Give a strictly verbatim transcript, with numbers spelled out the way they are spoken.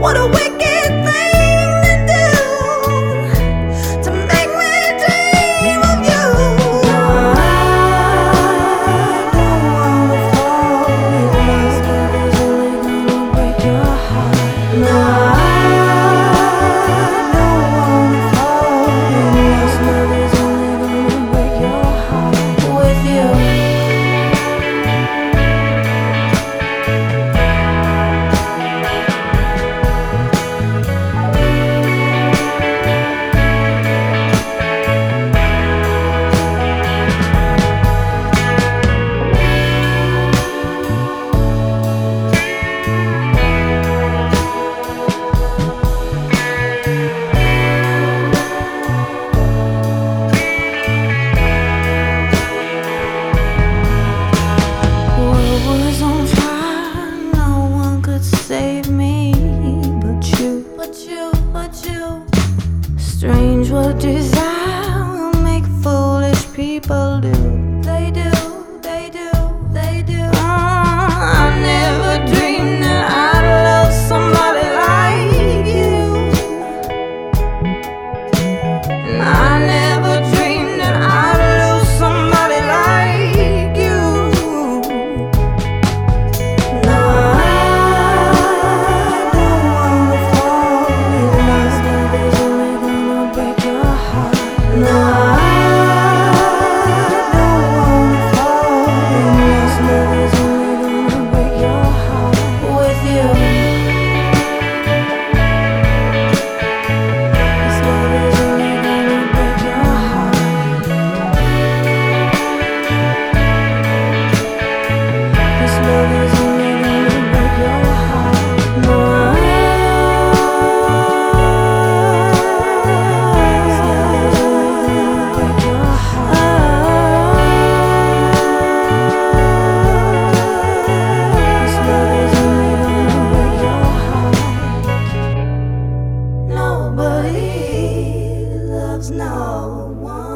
What a wicked thing to do, to make me dream of you. No, I don't wanna fall in love. It's only gonna break your heart. No, I don't wanna fall in love. Love is only gonna break your heart with you. Save me, but you, but you, but you. Strange what desire will make foolish people do. They do, they do, they do. Oh, I never dreamed that I'd love somebody like you. And I never dreamed that I'd lose somebody like you. No, no, I don't wanna fall in love. Love is only gonna break your heart with you. This love is only gonna break your heart. This love is only gonna break your heart. No, nobody loves no one.